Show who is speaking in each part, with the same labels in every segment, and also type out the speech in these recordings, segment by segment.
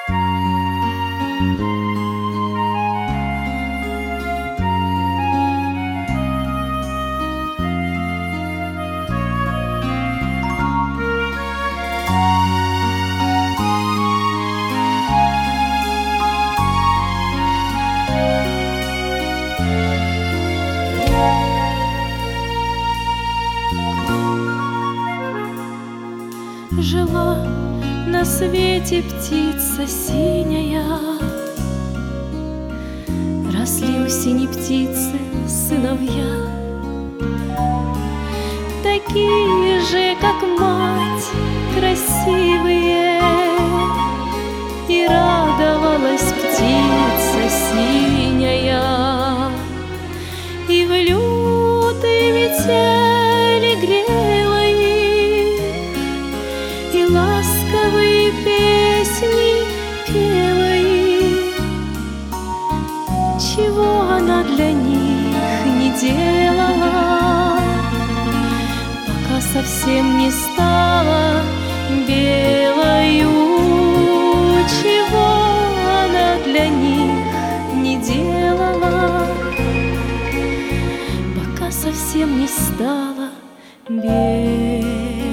Speaker 1: Жила на свете птица синяя, росли у синей птицы сыновья, такие же, как мать, красивые. И радовалась птица синяя, и в лютой метели грела их, и ласковые песни пела их. Чего она для них не делала, пока совсем не стала белою. Чего она для них не делала, пока совсем не стала белою.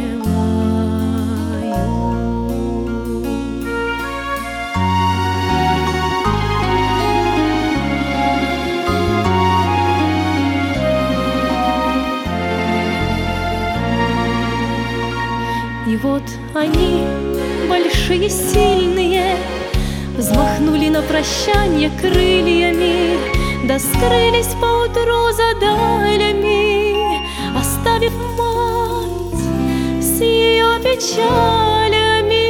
Speaker 1: И вот они, большие, сильные, взмахнули на прощанье крыльями, да скрылись поутру за далями, оставив мать с ее печалями.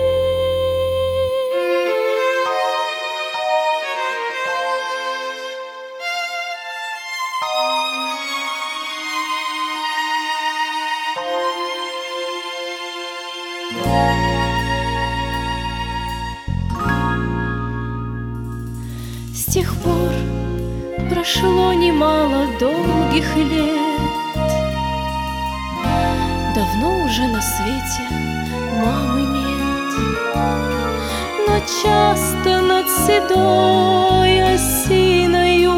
Speaker 1: С тех пор прошло немало долгих лет, давно уже на свете мамы нет. Но часто над седой осиною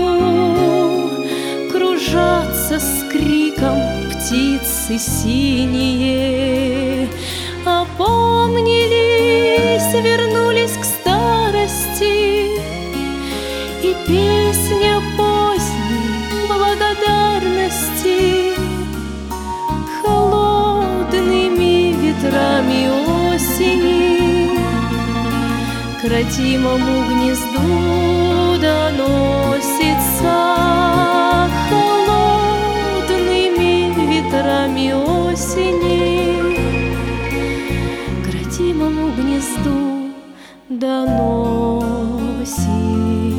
Speaker 1: кружатся с криком птицы синие. Опомнились, вернулись к старости, и песня поздней благодарности холодными ветрами осени к родимому гнезду доносится. Холодными ветрами осени к родимому гнезду доносится.